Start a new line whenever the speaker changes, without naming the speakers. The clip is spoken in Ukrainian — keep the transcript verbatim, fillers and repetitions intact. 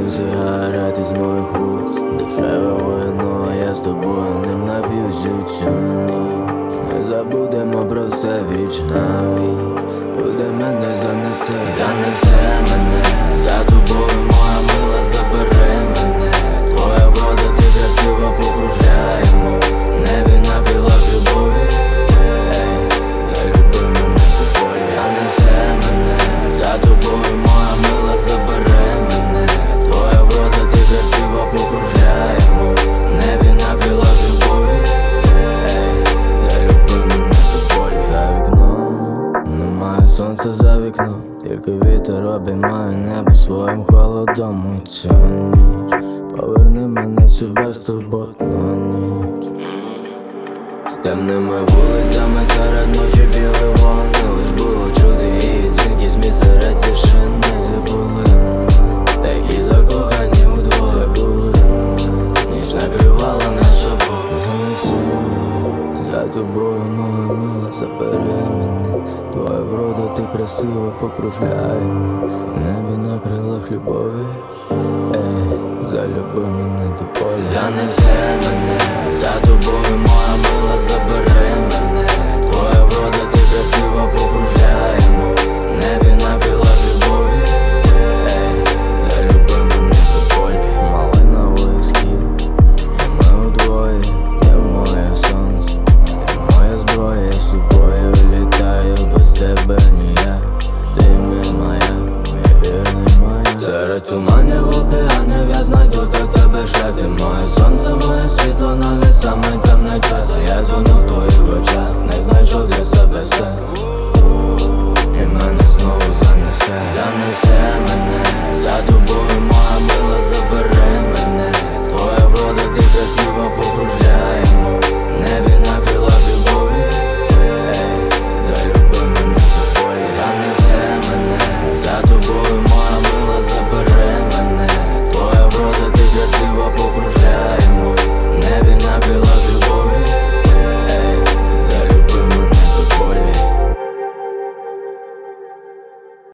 сигарети з моїх вуст, дешеве вино, а я з тобою ним нап'юсь цю ніч. Не забудемо про все віч на віч. Куди мене занесе, занесе мене, за тобою моя мила, забере мене. Твоя врода, ти красиво покружляємо, в небі на крилах любові. Ей, залюби мене до полі, занесе мене, за тобою моя мила, забере мене. Твоя врода, ти красиво покружляємо, в небі на крилах любові. Ей, залюби мене до полі. За вікном немає сонця, за вікном тільки вітер обіймає небо своїм холодом у цю ніч. Поверни мене цю безтурботну ніч. Темними вулицями серед ночі біли вони, лиш було чути її дзвінки сміх серед тишини. Це були ми, такі закохані удвох. Це були ми, ніч накривала нас обох. Занеси мене, за тобою моя мила, забери мене. Твоя врода, ти красиво покружляємо, в небі на крилах любові. Ей, залюби мене до полі, занесе мене, за тобою моя мила, забери